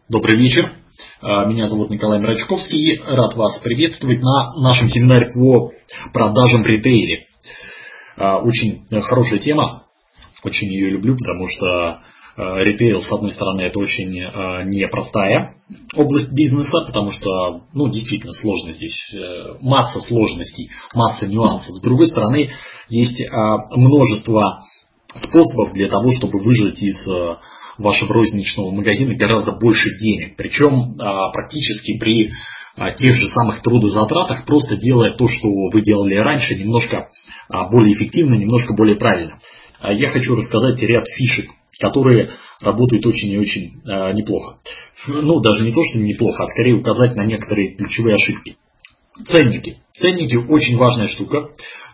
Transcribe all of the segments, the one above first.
Добрый вечер. Меня зовут Николай Мрачковский. Рад вас приветствовать на нашем семинаре по продажам в ритейле. Очень хорошая тема. Очень ее люблю, потому что ритейл, с одной стороны, это очень непростая область бизнеса, потому что, действительно сложно здесь. Масса сложностей, масса нюансов. С другой стороны, есть множество способов для того, чтобы выжать из вашего розничного магазина гораздо больше денег. Причем практически при тех же самых трудозатратах, просто делая то, что вы делали раньше, немножко более эффективно, немножко более правильно. Я хочу рассказать ряд фишек, которые работают очень и очень неплохо. Даже не то, что неплохо, а скорее указать на некоторые ключевые ошибки. Ценники. Ценники очень важная штука.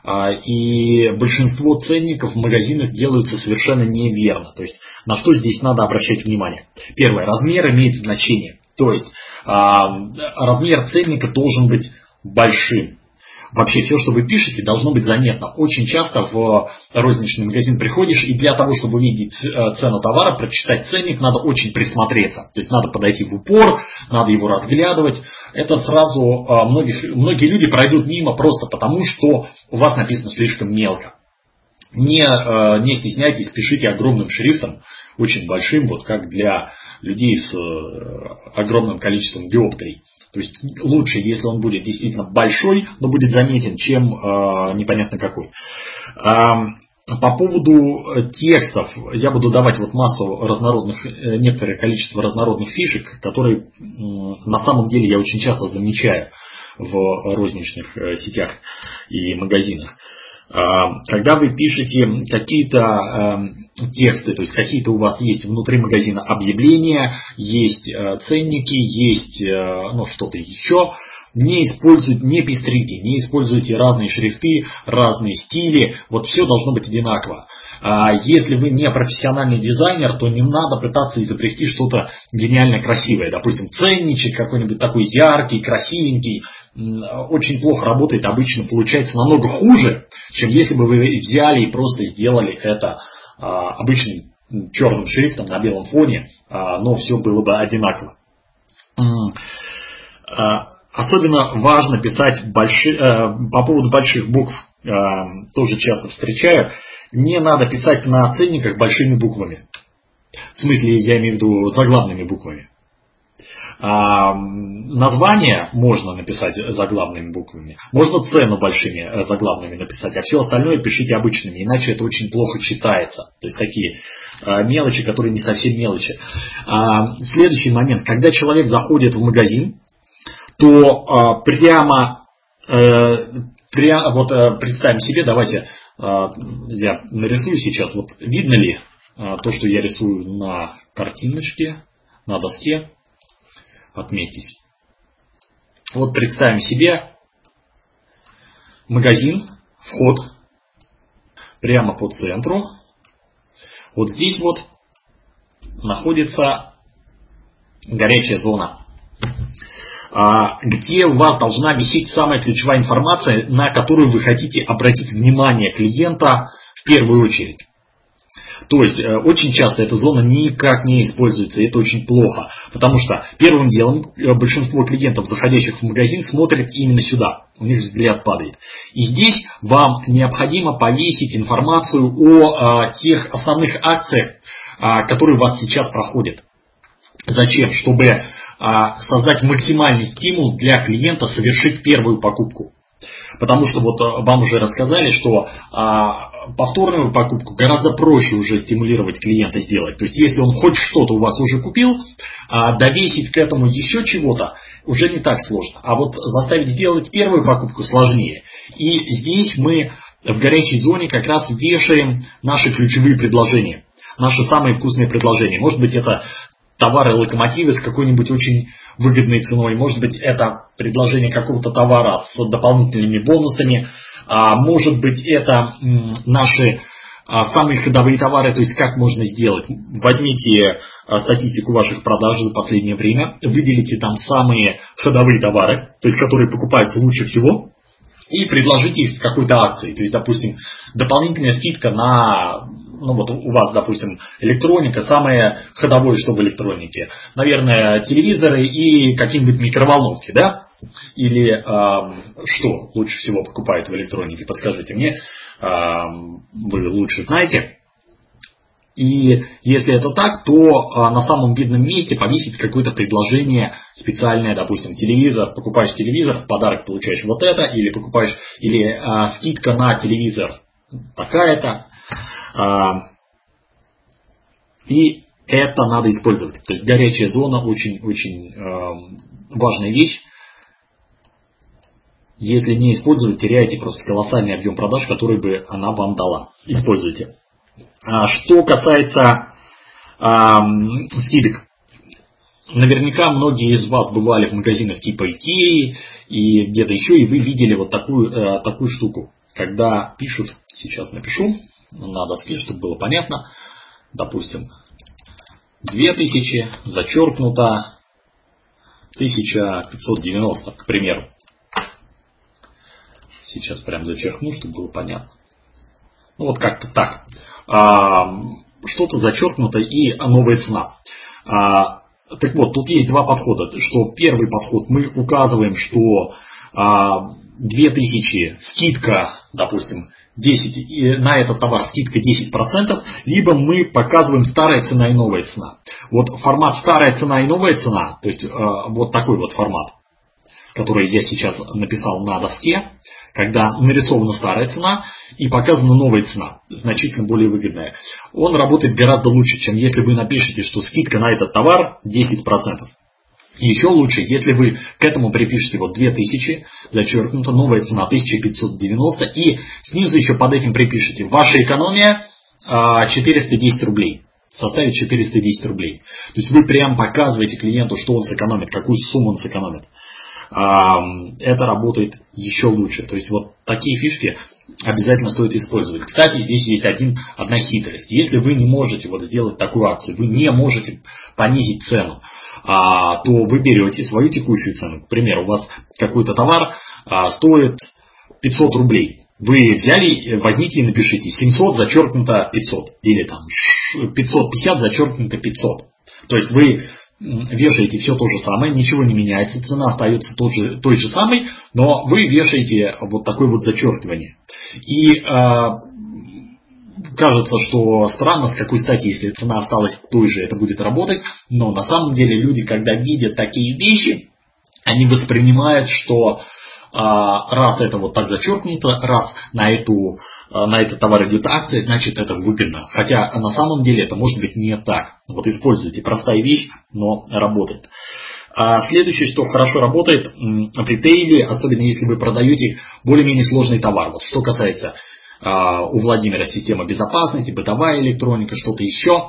И большинство ценников в магазинах делаются совершенно неверно. То есть, на что здесь надо обращать внимание? Первое. Размер имеет значение. То есть, размер ценника должен быть большим. Вообще, все, что вы пишете, должно быть заметно. Очень часто в розничный магазин приходишь, и для того, чтобы увидеть цену товара, прочитать ценник, надо очень присмотреться. То есть, надо подойти в упор, надо его разглядывать. Это сразу многие люди пройдут мимо просто потому, что у вас написано слишком мелко. Не стесняйтесь, пишите огромным шрифтом, очень большим, вот как для людей с огромным количеством диоптрий. То есть лучше, если он будет действительно большой, но будет заметен, чем непонятно какой. По поводу текстов я буду давать некоторое количество разнородных фишек, которые на самом деле я очень часто замечаю в розничных сетях и магазинах. Когда вы пишете какие-то тексты, то есть какие-то у вас есть внутри магазина объявления, есть ценники, есть что-то еще, не пестрите, не используйте разные шрифты, разные стили, вот все должно быть одинаково. Если вы не профессиональный дизайнер, то не надо пытаться изобрести что-то гениально красивое. Допустим, ценничек какой-нибудь такой яркий, красивенький, очень плохо работает, обычно получается намного хуже, чем если бы вы взяли и просто сделали это обычным черным шрифтом на белом фоне, но все было бы одинаково. Особенно важно писать по поводу больших букв, тоже часто встречаю, не надо писать на ценниках большими буквами. В смысле, я имею в виду заглавными буквами. Название можно написать заглавными буквами, можно цену большими заглавными написать, а все остальное пишите обычными, иначе это очень плохо читается. То есть такие мелочи, которые не совсем мелочи. Следующий момент, когда человек заходит в магазин, то представим себе, давайте я нарисую сейчас, вот видно ли то, что я рисую на картиночке, на доске. Отметьтесь. Вот представим себе магазин, вход прямо по центру. Вот здесь вот находится горячая зона, где у вас должна висеть самая ключевая информация, на которую вы хотите обратить внимание клиента в первую очередь. То есть, очень часто эта зона никак не используется, и это очень плохо. Потому что первым делом большинство клиентов, заходящих в магазин, смотрят именно сюда. У них взгляд падает. И здесь вам необходимо повесить информацию о тех основных акциях, которые у вас сейчас проходят. Зачем? Чтобы создать максимальный стимул для клиента совершить первую покупку. Потому что вам уже рассказали, что повторную покупку гораздо проще уже стимулировать клиента сделать. То есть, если он хоть что-то у вас уже купил, довесить к этому еще чего-то уже не так сложно. А вот заставить сделать первую покупку сложнее. И здесь мы в горячей зоне как раз вешаем наши ключевые предложения. Наши самые вкусные предложения. Может быть, это товары-локомотивы с какой-нибудь очень выгодной ценой. Может быть, это предложение какого-то товара с дополнительными бонусами. Может быть, это наши самые ходовые товары. То есть, как можно сделать? Возьмите статистику ваших продаж за последнее время, выделите там самые ходовые товары, то есть, которые покупаются лучше всего, и предложите их с какой-то акцией. То есть, допустим, дополнительная скидка на ну вот у вас, допустим, электроника, самое ходовое, что в электронике, наверное, телевизоры и какие-нибудь микроволновки, да? Или что лучше всего покупают в электронике, подскажите мне, вы лучше знаете. И если это так, то на самом видном месте повесить какое-то предложение специальное, допустим, телевизор. Покупаешь телевизор, в подарок получаешь вот это, или покупаешь, или скидка на телевизор такая-то. И это надо использовать. То есть горячая зона очень-очень важная вещь. Если не использовать, теряете просто колоссальный объем продаж, который бы она вам дала. Используйте. Что касается скидок. Наверняка многие из вас бывали в магазинах типа Икеи и где-то еще, и вы видели вот такую штуку. Когда пишут, сейчас напишу на доске, чтобы было понятно, допустим, 2000, зачеркнуто 1590, к примеру. Сейчас прям зачеркну, чтобы было понятно. Ну вот как-то так. Что-то зачеркнуто и новая цена. Так вот, тут есть два подхода. Что первый подход, мы указываем, что 2000 скидка, допустим, 10, и на этот товар скидка 10%, либо мы показываем старая цена и новая цена. Вот формат старая цена и новая цена, то есть вот такой вот формат, который я сейчас написал на доске, когда нарисована старая цена и показана новая цена, значительно более выгодная. Он работает гораздо лучше, чем если вы напишете, что скидка на этот товар 10%. И еще лучше, если вы к этому припишете вот 2000, зачеркнуто, новая цена 1590, и снизу еще под этим припишите ваша экономия 410 рублей. Составит 410 рублей. То есть вы прям показываете клиенту, что он сэкономит, какую сумму он сэкономит. Это работает еще лучше. То есть вот такие фишки обязательно стоит использовать. Кстати, здесь есть одна хитрость. Если вы не можете вот сделать такую акцию, вы не можете понизить цену, то вы берете свою текущую цену. К примеру, у вас какой-то товар стоит 500 рублей. Вы взяли, возьмите и напишите 700 зачеркнуто 500. Или там 550 зачеркнуто 500. То есть вы вешаете все то же самое, ничего не меняется, цена остается той же самой, но вы вешаете вот такое вот зачеркивание. И кажется, что странно, с какой стати, если цена осталась той же, это будет работать, но на самом деле люди, когда видят такие вещи, они воспринимают, что раз это вот так зачеркнуто, раз на этот товар идет акция, значит это выгодно. Хотя на самом деле это может быть не так. Вот используйте, простая вещь, но работает. Следующее, что хорошо работает в ритейле, особенно если вы продаете более-менее сложный товар. Вот что касается у Владимира система безопасности, бытовая электроника, что-то еще.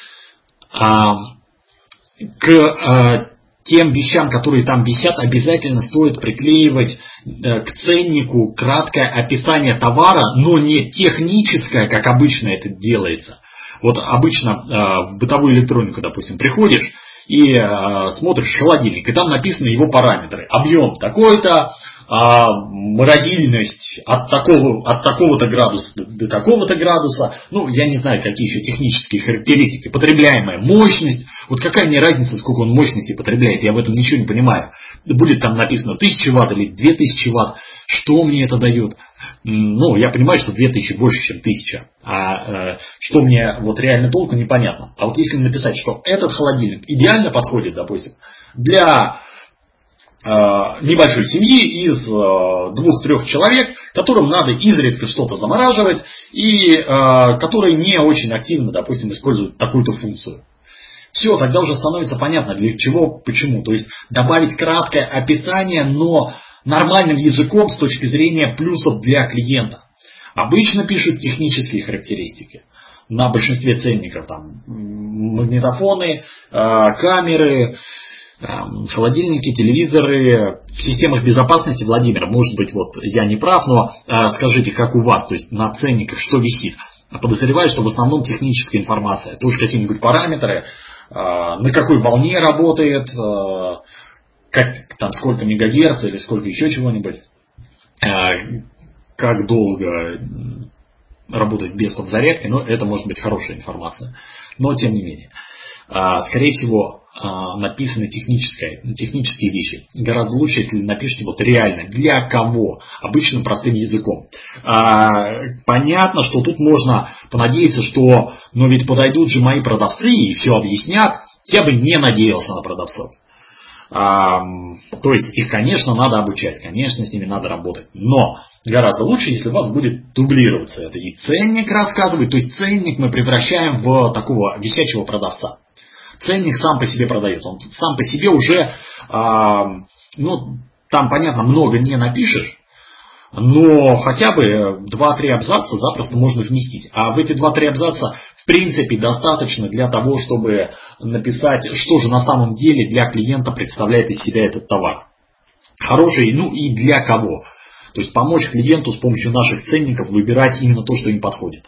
К тем вещам, которые там висят, обязательно стоит приклеивать к ценнику краткое описание товара, но не техническое, как обычно это делается. Вот обычно в бытовую электронику, допустим, приходишь и смотришь холодильник, и там написаны его параметры. Объем такой-то, морозильность от такого-то градуса до такого-то градуса. Ну, я не знаю, какие еще технические характеристики. Потребляемая мощность. Вот какая мне разница, сколько он мощности потребляет, я в этом ничего не понимаю. Будет там написано 1000 Вт или 2000 Вт. Что мне это дает? Ну, я понимаю, что 2000 больше, чем 1000. А что мне вот реально толку, непонятно. А вот если написать, что этот холодильник идеально подходит, допустим, для небольшой семьи из 2-3 человек, которым надо изредка что-то замораживать и которые не очень активно, допустим, используют такую-то функцию. Все, тогда уже становится понятно, для чего, почему. То есть добавить краткое описание, но нормальным языком с точки зрения плюсов для клиента. Обычно пишут технические характеристики. На большинстве ценников там магнитофоны, камеры, холодильники, телевизоры. В системах безопасности, Владимир, может быть, вот я не прав, но скажите, как у вас, то есть на ценниках что висит? Подозреваю, что в основном техническая информация. Тоже какие-нибудь параметры, на какой волне работает, сколько мегагерц или сколько еще чего-нибудь, как долго работать без подзарядки, но это может быть хорошая информация. Но тем не менее. Скорее всего, написаны технические вещи. Гораздо лучше, если напишите вот реально, для кого, обычным простым языком. Понятно, что тут можно понадеяться, что, но ведь подойдут же мои продавцы и все объяснят. Я бы не надеялся на продавцов. То есть их, конечно, надо обучать, конечно, с ними надо работать. Но гораздо лучше, если у вас будет дублироваться это. И ценник рассказывает, то есть ценник мы превращаем в такого висячего продавца. Ценник сам по себе продает, он сам по себе уже, там, понятно, много не напишешь, но хотя бы 2-3 абзаца запросто можно вместить. А в эти 2-3 абзаца, в принципе, достаточно для того, чтобы написать, что же на самом деле для клиента представляет из себя этот товар. Хороший, и для кого. То есть помочь клиенту с помощью наших ценников выбирать именно то, что им подходит.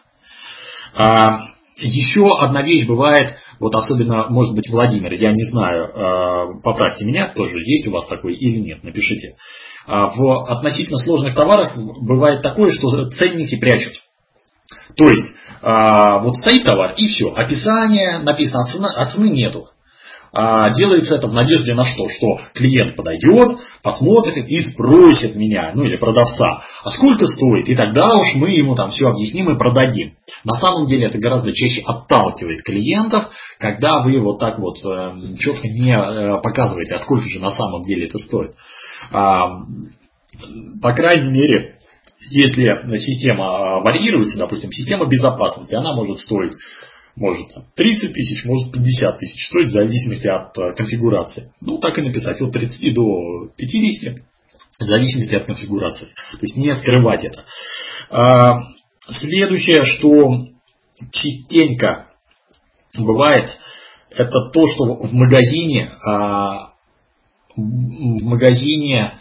Еще одна вещь бывает, вот особенно, может быть, Владимир, я не знаю, поправьте меня, тоже есть у вас такой или нет, напишите. В относительно сложных товарах бывает такое, что ценники прячут. То есть, вот стоит товар и все, описание написано, а цены нету. Делается это в надежде на что? Что клиент подойдет, посмотрит и спросит меня, или продавца, а сколько стоит? И тогда уж мы ему там все объясним и продадим. На самом деле это гораздо чаще отталкивает клиентов, когда вы вот так вот четко не показываете, а сколько же на самом деле это стоит. По крайней мере, если система варьируется, допустим, система безопасности, она может стоить 30 тысяч, может 50 тысяч стоит в зависимости от конфигурации. Так и написать, от 30 до 50, в зависимости от конфигурации. То есть не скрывать это. Следующее, что частенько бывает, это то, что в магазине,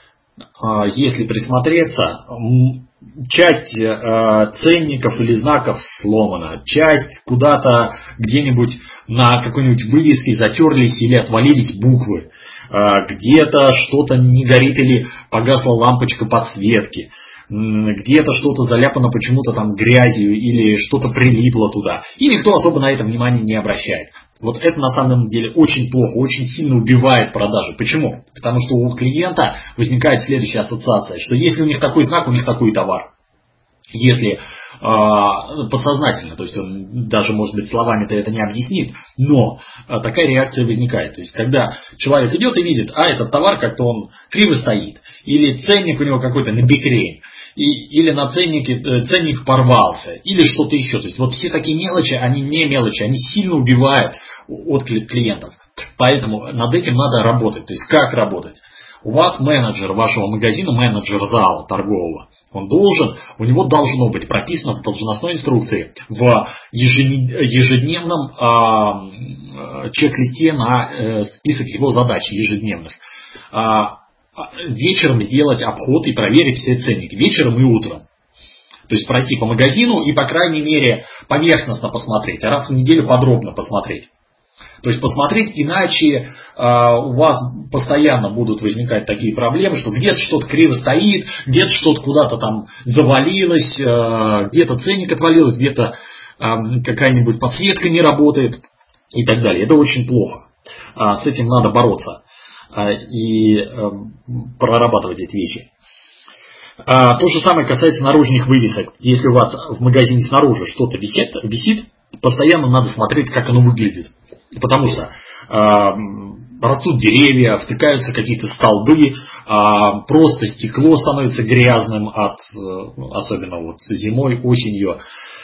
если присмотреться, часть ценников или знаков сломана, часть куда-то где-нибудь на какой-нибудь вывеске затерлись или отвалились буквы, где-то что-то не горит или погасла лампочка подсветки, где-то что-то заляпано почему-то там грязью или что-то прилипло туда, и никто особо на это внимания не обращает. Вот это на самом деле очень плохо, очень сильно убивает продажи. Почему? Потому что у клиента возникает следующая ассоциация, что если у них такой знак, у них такой товар. Если подсознательно, то есть он даже, может быть, словами-то это не объяснит, но такая реакция возникает. То есть когда человек идет и видит, этот товар как-то он криво стоит, или ценник у него какой-то набекрень, или на ценнике ценник порвался, или что-то еще. То есть вот все такие мелочи, они не мелочи, они сильно убивают отклик клиентов. Поэтому над этим надо работать. То есть как работать? У вас менеджер вашего магазина, менеджер зала торгового, у него должно быть прописано в должностной инструкции, в ежедневном чек-листе на список его задач ежедневных. Вечером сделать обход и проверить все ценники. Вечером и утром. То есть пройти по магазину и, по крайней мере, поверхностно посмотреть, а раз в неделю подробно посмотреть. То есть посмотреть, иначе у вас постоянно будут возникать такие проблемы, что где-то что-то криво стоит, где-то что-то куда-то там завалилось, где-то ценник отвалилось, где-то какая-нибудь подсветка не работает и так далее. Это очень плохо. С этим надо бороться и прорабатывать эти вещи. То же самое касается наружных вывесок. Если у вас в магазине снаружи что-то висит, постоянно надо смотреть, как оно выглядит. Потому что растут деревья, втыкаются какие-то столбы, просто стекло становится грязным, особенно вот зимой, осенью,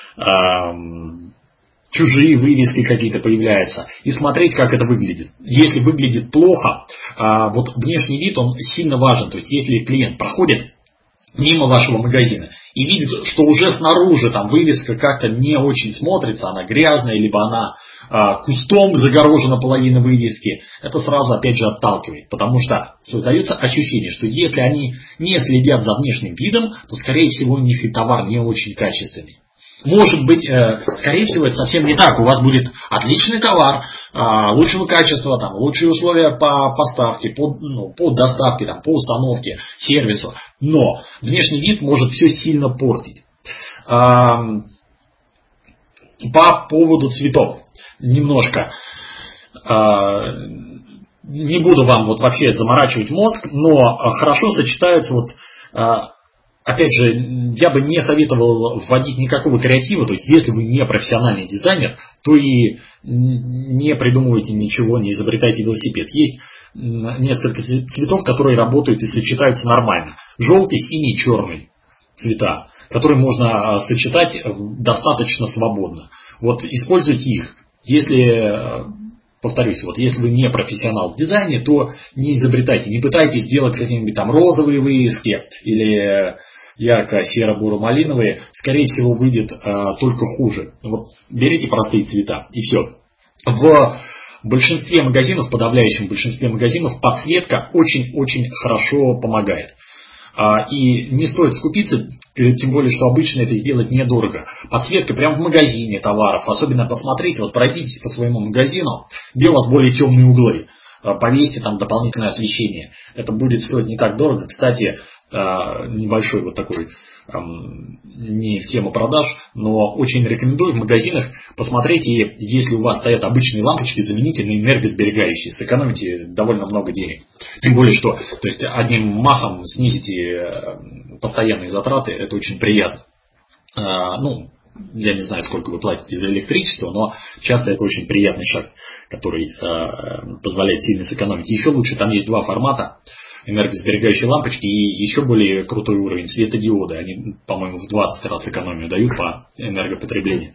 чужие вывески какие-то появляются. И смотреть, как это выглядит. Если выглядит плохо, вот внешний вид, он сильно важен. То есть, если клиент проходит мимо вашего магазина и видит, что уже снаружи там вывеска как-то не очень смотрится, она грязная, либо она кустом загорожена половина вывески, это сразу опять же отталкивает, потому что создается ощущение, что если они не следят за внешним видом, то скорее всего у них и товар не очень качественный. Может быть, скорее всего, это совсем не так. У вас будет отличный товар, лучшего качества, там, лучшие условия по поставке, по доставке, там, по установке, сервису. Но внешний вид может все сильно портить. По поводу цветов. Немножко. Не буду вам вот вообще заморачивать мозг, но хорошо сочетаются вот... Опять же, я бы не советовал вводить никакого креатива, то есть если вы не профессиональный дизайнер, то и не придумывайте ничего, не изобретайте велосипед. Есть несколько цветов, которые работают и сочетаются нормально. Желтый, синий, черный цвета, которые можно сочетать достаточно свободно. Вот используйте их. Если, повторюсь, вот если вы не профессионал в дизайне, то не изобретайте, не пытайтесь сделать какие-нибудь там розовые вывески или ярко-серо-буро-малиновые, скорее всего, выйдет только хуже. Вот берите простые цвета и все. В большинстве магазинов, подавляющем большинстве магазинов, подсветка очень-очень хорошо помогает. И не стоит скупиться, тем более, что обычно это сделать недорого. Подсветка прямо в магазине товаров. Особенно посмотрите, вот пройдитесь по своему магазину, где у вас более темные углы. Повесьте там дополнительное освещение. Это будет стоить не так дорого. Кстати, небольшой вот такой, не в тему продаж, но очень рекомендую в магазинах посмотрите, если у вас стоят обычные лампочки, замените на энергосберегающие, сэкономите довольно много денег. Тем более, что то есть одним махом снизите постоянные затраты, это очень приятно. Я не знаю, сколько вы платите за электричество, но часто это очень приятный шаг, который позволяет сильно сэкономить. Еще лучше, там есть два формата. Энергосберегающие лампочки и еще более крутой уровень светодиоды. Они, по-моему, в 20 раз экономию дают по энергопотреблению.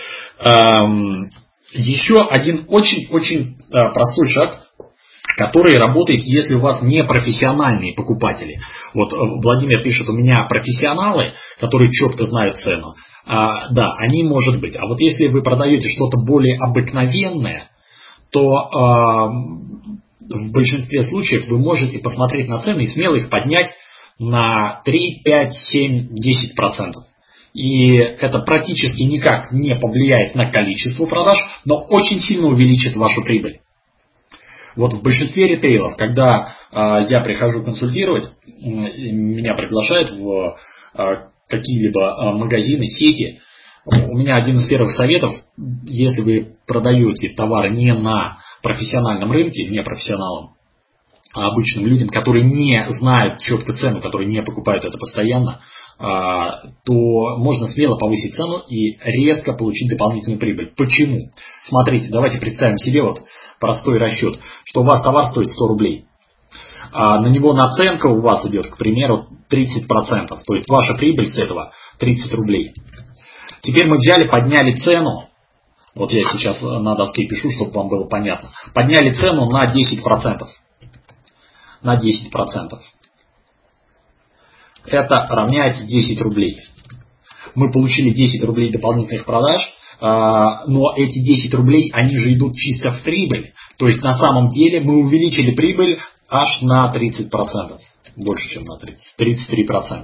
Еще один очень-очень простой шаг, который работает, если у вас не профессиональные покупатели. Вот Владимир пишет, у меня профессионалы, которые четко знают цену. Да, они может быть. А вот если вы продаете что-то более обыкновенное, то... в большинстве случаев вы можете посмотреть на цены и смело их поднять на 3, 5, 7, 10%. И это практически никак не повлияет на количество продаж, но очень сильно увеличит вашу прибыль. Вот в большинстве ритейлов, когда я прихожу консультировать, меня приглашают в какие-либо магазины, сети, у меня один из первых советов, если вы продаете товары не на профессиональном рынке, не профессионалам, а обычным людям, которые не знают четко цену, которые не покупают это постоянно, то можно смело повысить цену и резко получить дополнительную прибыль. Почему? Смотрите, давайте представим себе вот простой расчет, что у вас товар стоит 100 рублей. На него наценка у вас идет, к примеру, 30%. То есть ваша прибыль с этого 30 рублей. Теперь мы взяли, подняли цену. Вот я сейчас на доске пишу, чтобы вам было понятно. Подняли цену на 10%. На 10%. Это равняется 10 рублей. Мы получили 10 рублей дополнительных продаж, но эти 10 рублей, они же идут чисто в прибыль. То есть на самом деле мы увеличили прибыль аж на 30%. Больше, чем на 30%. 33%.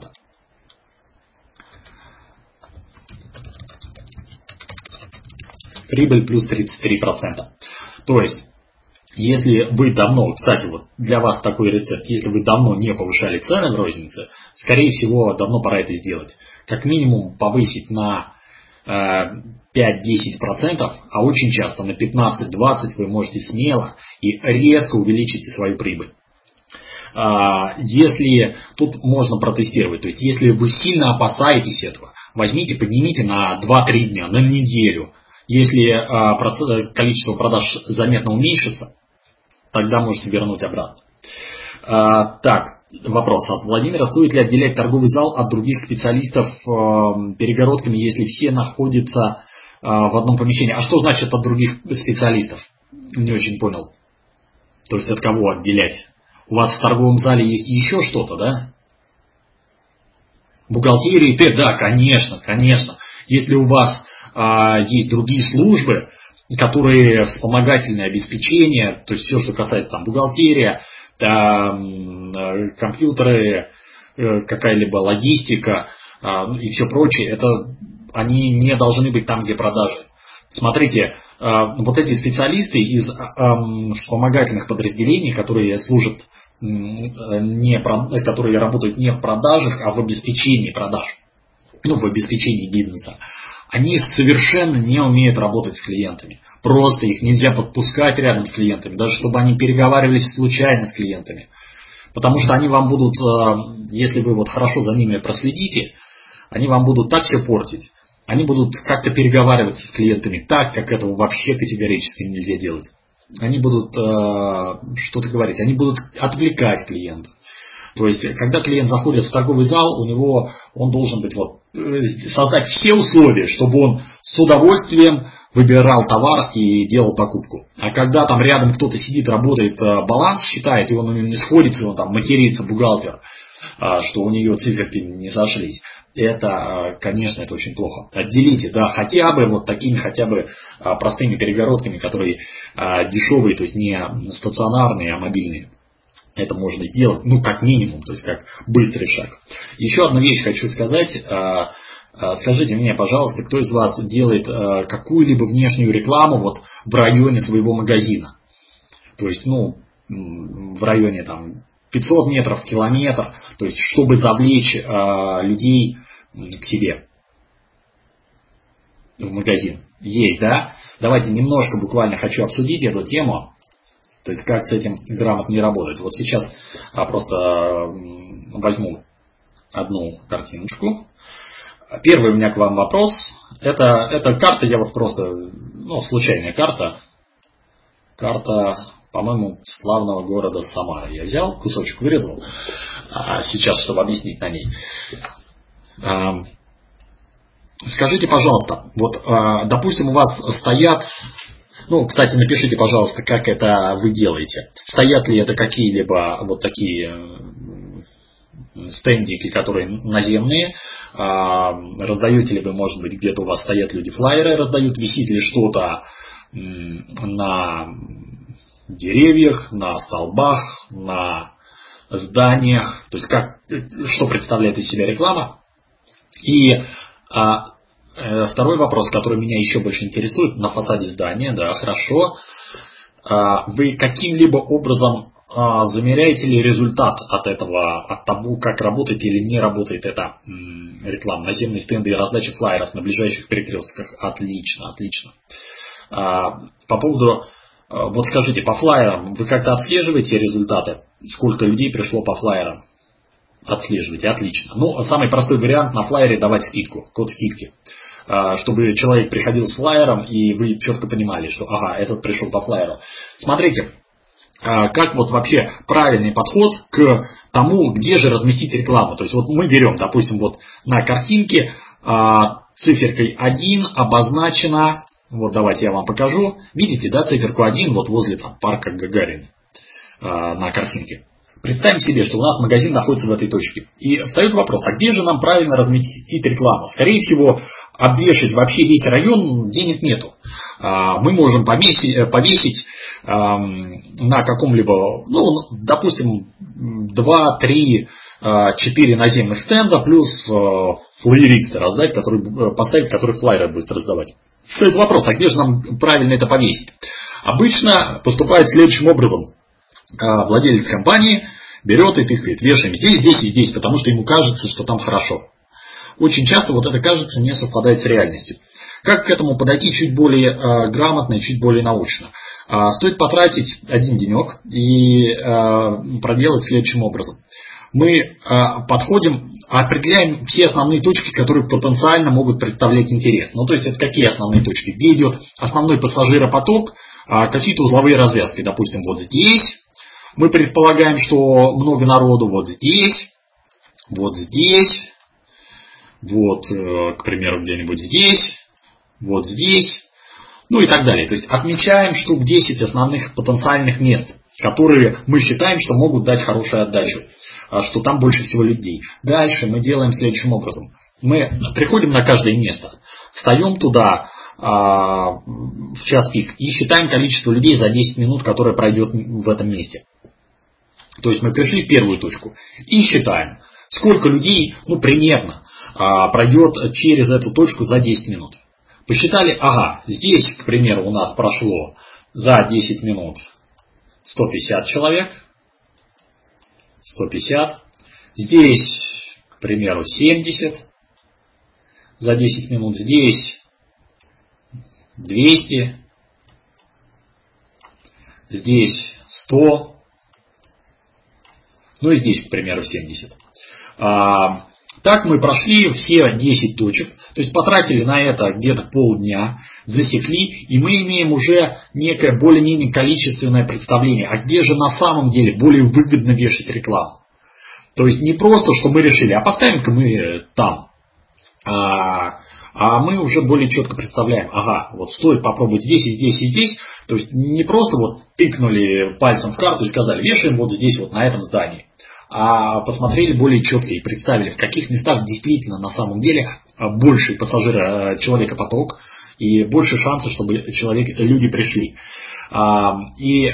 Прибыль плюс 33%. То есть, если вы давно, кстати, вот для вас такой рецепт, если вы давно не повышали цены в рознице, скорее всего, давно пора это сделать. Как минимум повысить на 5-10%, а очень часто на 15-20% вы можете смело и резко увеличите свою прибыль. Если тут можно протестировать, то есть если вы сильно опасаетесь этого, возьмите, поднимите на 2-3 дня, на неделю. Если количество продаж заметно уменьшится, тогда можете вернуть обратно. Так, вопрос от Владимира. Стоит ли отделять торговый зал от других специалистов перегородками, если все находятся в одном помещении? А что значит от других специалистов? Не очень понял. То есть от кого отделять? У вас в торговом зале есть еще что-то, да? Бухгалтерии, да, конечно, конечно. Если у вас есть другие службы, которые вспомогательное обеспечение, то есть все, что касается там бухгалтерия, компьютеры, какая-либо логистика и все прочее, это они не должны быть там, где продажи. Смотрите, вот эти специалисты из вспомогательных подразделений, которые служат, которые работают не в продажах, а в обеспечении продаж. в обеспечении бизнеса, они совершенно не умеют работать с клиентами. Просто их нельзя подпускать рядом с клиентами, даже чтобы они переговаривались случайно с клиентами. Потому что они вам будут, если вы хорошо за ними проследите, они вам будут так все портить. Они будут как-то переговариваться с клиентами так, как этого вообще категорически нельзя делать. Они будут что-то говорить, они будут отвлекать клиентов. То есть, когда клиент заходит в торговый зал, он должен быть создать все условия, чтобы он с удовольствием выбирал товар и делал покупку. А когда там рядом кто-то сидит, работает, баланс считает, и он у него не сходится, он там матерится, бухгалтер, что у нее циферки не сошлись. Это, конечно, это очень плохо. Отделите, хотя бы такими простыми перегородками, которые дешевые, то есть не стационарные, а мобильные. Это можно сделать, как минимум, то есть как быстрый шаг. Еще одну вещь хочу сказать. Скажите мне, пожалуйста, кто из вас делает какую-либо внешнюю рекламу в районе своего магазина? То есть, в районе 500 метров, километр, то есть, чтобы завлечь людей к себе в магазин. Есть, да? Давайте немножко буквально хочу обсудить эту тему. То есть, как с этим грамотнее работать. Вот сейчас просто возьму одну картиночку. Первый у меня к вам вопрос. Это карта, я просто, случайная карта. Карта, по-моему, славного города Самара. Я взял, кусочек вырезал. Сейчас, чтобы объяснить на ней. Скажите, пожалуйста, допустим, у вас стоят... кстати, напишите, пожалуйста, как это вы делаете. Стоят ли это какие-либо такие стендики, которые наземные? Раздаете ли вы, может быть, где-то у вас стоят люди флайеры, раздают, висит ли что-то на деревьях, на столбах, на зданиях? То есть, что представляет из себя реклама? И второй вопрос, который меня еще больше интересует, на фасаде здания, да, хорошо. Вы каким-либо образом замеряете ли результат от того, как работает или не работает эта реклама? Наземные стенды и раздача флайеров на ближайших перекрестках. Отлично, отлично. По поводу, скажите, по флайерам вы как-то отслеживаете результаты? Сколько людей пришло по флайерам? Отслеживаете, отлично. Самый простой вариант на флайере давать скидку, код скидки. Чтобы человек приходил с флайером, и вы четко понимали, что этот пришел по флайеру. Смотрите, как вообще правильный подход к тому, где же разместить рекламу. То есть мы берем, допустим, на картинке циферкой 1 обозначена, давайте я вам покажу. Видите, да, циферку 1 возле парка Гагарина на картинке. Представим себе, что у нас магазин находится в этой точке. И встает вопрос, а где же нам правильно разместить рекламу? Скорее всего, обвешать вообще весь район денег нету. Мы можем повесить на каком-либо, допустим, 2, 3, 4 наземных стенда, плюс флоериста поставить, который флайеры будет раздавать. Встает вопрос, а где же нам правильно это повесить? Обычно поступает следующим образом. Владелец компании берет и тыкает, вешаем здесь, здесь и здесь, потому что ему кажется, что там хорошо. Очень часто это кажется не совпадает с реальностью. Как к этому подойти чуть более грамотно и чуть более научно? Стоит потратить один денек и проделать следующим образом. Мы подходим, определяем все основные точки, которые потенциально могут представлять интерес. То есть это какие основные точки? Где идет основной пассажиропоток, какие-то узловые развязки. Допустим, здесь мы предполагаем, что много народу, здесь, к примеру, где-нибудь здесь, здесь, и так далее. То есть отмечаем штук 10 основных потенциальных мест, которые мы считаем, что могут дать хорошую отдачу, что там больше всего людей. Дальше мы делаем следующим образом. Мы приходим на каждое место, встаем туда в час пик и считаем количество людей за 10 минут, которое пройдет в этом месте. То есть мы пришли в первую точку и считаем, сколько людей, примерно, пройдет через эту точку за 10 минут. Посчитали, здесь, к примеру, у нас прошло за 10 минут 150 человек. 150. Здесь, к примеру, 70. за 10 минут. Здесь 200. Здесь 100. Ну и здесь, к примеру, 70. Так мы прошли все 10 точек. То есть потратили на это где-то полдня, засекли, и мы имеем уже некое более-менее количественное представление, а где же на самом деле более выгодно вешать рекламу. То есть не просто, что мы решили, а поставим-ка мы там. А мы уже более четко представляем, ага, вот стоит попробовать здесь и здесь и здесь. То есть не просто вот тыкнули пальцем в карту и сказали, вешаем вот здесь вот на этом здании. А посмотрели более четко и представили, в каких местах действительно на самом деле больше человекопоток и больше шансов, чтобы люди пришли. И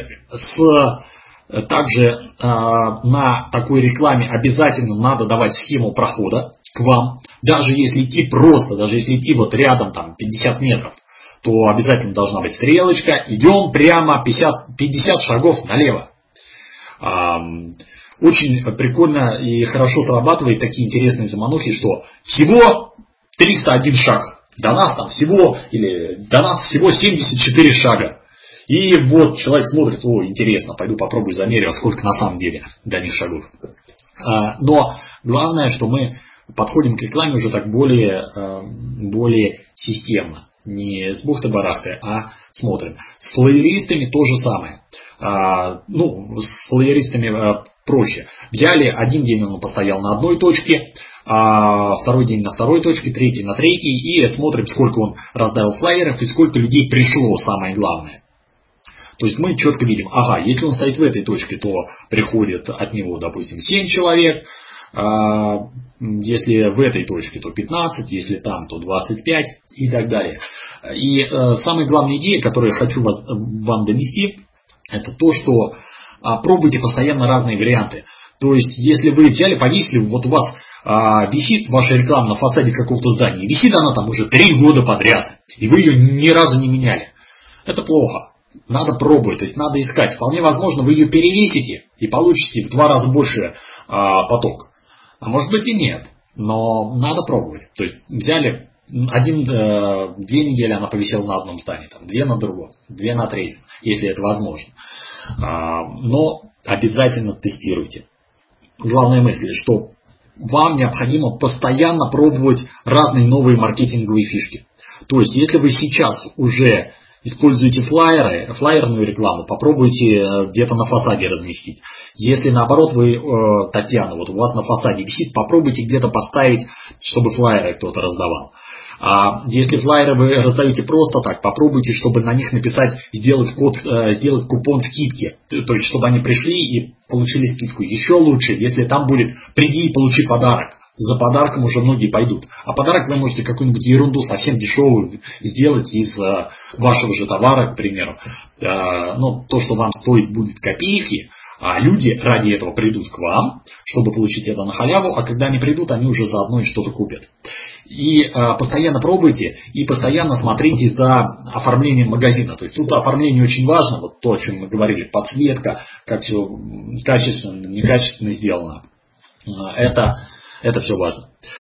также на такой рекламе обязательно надо давать схему прохода к вам. Даже если идти просто, даже если идти вот рядом там 50 метров, то обязательно должна быть стрелочка. Идем прямо 50 шагов налево. Очень прикольно и хорошо срабатывает такие интересные заманухи, что всего 301 шаг. До нас всего 74 шага. И вот человек смотрит, о, интересно, пойду попробую замерю, а сколько на самом деле до них шагов. Но главное, что мы подходим к рекламе уже так более системно. Не с бухты-барахты, а смотрим. С флоеристами то же самое. С флоеристами проще. Взяли, один день он постоял на одной точке, второй день на второй точке, третий на третьей, и смотрим, сколько он раздал флайеров и сколько людей пришло, самое главное. То есть мы четко видим, ага, если он стоит в этой точке, то приходит от него, допустим, 7 человек, если в этой точке, то 15, если там, то 25 и так далее. И самая главная идея, которую я хочу вам донести, это то, что пробуйте постоянно разные варианты. То есть, если вы взяли, повесили, вот у вас висит ваша реклама на фасаде какого-то здания, висит она там уже 3 года подряд, и вы ее ни разу не меняли. Это плохо. Надо пробовать, то есть надо искать. Вполне возможно, вы ее перевесите и получите в 2 раза больше поток. А может быть и нет, но надо пробовать. То есть взяли 2 недели она повисела на одном здании, 2 на другом, 2 на третьем, если это возможно. Но обязательно тестируйте. Главная мысль, что вам необходимо постоянно пробовать разные новые маркетинговые фишки. То есть, если вы сейчас уже используете флайерную рекламу, попробуйте где-то на фасаде разместить. Если наоборот вы, Татьяна, вот у вас на фасаде висит, попробуйте где-то поставить, чтобы флайеры кто-то раздавал. А если флайеры вы раздаете просто так, попробуйте, чтобы на них написать, сделать купон скидки. То есть, чтобы они пришли и получили скидку. Еще лучше, если там будет «приди и получи подарок». За подарком уже многие пойдут. А подарок вы можете какую-нибудь ерунду совсем дешевую сделать из вашего же товара, к примеру. То, что вам стоит будет копейки, а люди ради этого придут к вам, чтобы получить это на халяву, а когда они придут, они уже заодно и что-то купят. И постоянно пробуйте и постоянно смотрите за оформлением магазина. То есть тут оформление очень важно, вот то, о чем мы говорили, подсветка, как все качественно, некачественно сделано. Это все важно.